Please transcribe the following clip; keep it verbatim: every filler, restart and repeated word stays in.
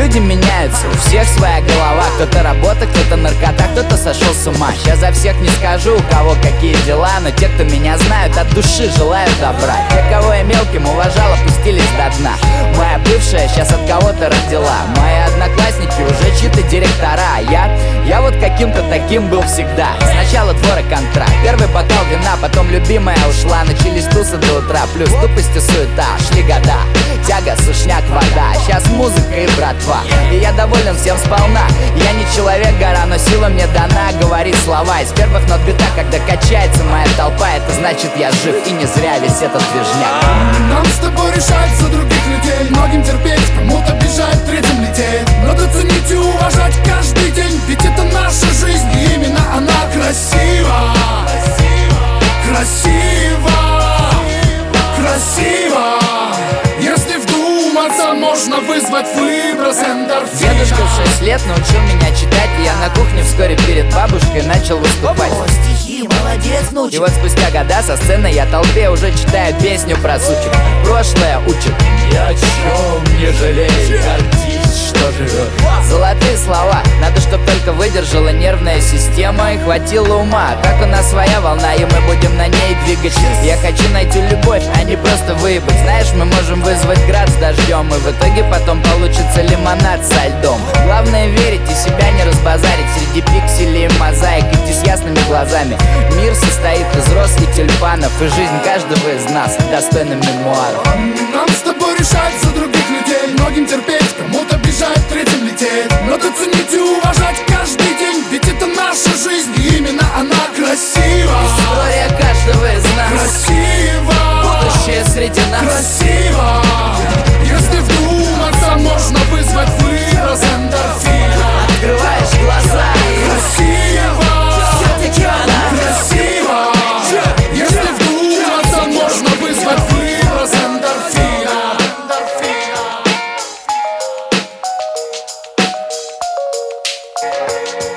Люди меняются, у всех своя голова. Кто-то работа, кто-то наркота, кто-то сошел с ума. Сейчас за всех не скажу, у кого какие дела, но те, кто меня знают, от души желают добра. Те, кого я мелким уважал, опустились до дна. Моя бывшая сейчас от кого-то родила. Мои одноклассники уже чьи-то директора. Я, я вот каким-то таким был всегда. Сначала двор и контракт, первый бокал вина, потом любимая ушла. Начались тусы до утра, плюс тупость и суета. Шли года, тяга, сушняк, вода. Сейчас музыка и братва, и я доволен всем сполна. Я не человек-гора, но сила мне дана говорить слова из первых нот бита. Когда качается моя толпа, это значит я жив, и не зря весь этот движняк. Нам с тобой решать за других людей, многим терпеть, кому-то бежать, третьим лететь. Надо ценить и уважать каждый день, ведь это наша жизнь, и именно она красива. Красиво, красиво. Если вдуматься, можно вызвать выброс эндорфина. Дедушка в шесть лет научил меня читать, и я на кухне вскоре перед бабушкой начал выступать. О, стихи, молодец, научил. И вот спустя года со сцены я толпе уже читаю песню про сучек. Прошлое учит, ни о чем не жалей, гордись, что живет. Золотые слова, надо, чтоб только выдержала нервная система и хватило ума. Как у нас своя волна, и мы будем на ней двигать. Я хочу найти любовь, а не просто выебать. Знаешь, мы можем вызвать град с дождем, и в итоге потом получится лимонад со льдом. Главное верить и себя не разбазарить. Среди пикселей и мозаик идти с ясными глазами. Мир состоит из роз и тюльпанов, и жизнь каждого из нас достойна мемуаров. Нам с тобой решать за других людей, многим терпеть, кому-то бежать, третьим лететь. Надо ценить и уважать каждый день, ведь это наша жизнь, и именно она красива. История каждого из нас, красиво, будущее среди нас. Красиво. Если вдуматься, можно вызвать выброс эндорфина. Открываешь глаза и красиво, все-таки она красиво. Если вдуматься, можно вызвать выброс эндорфина. Эндорфина.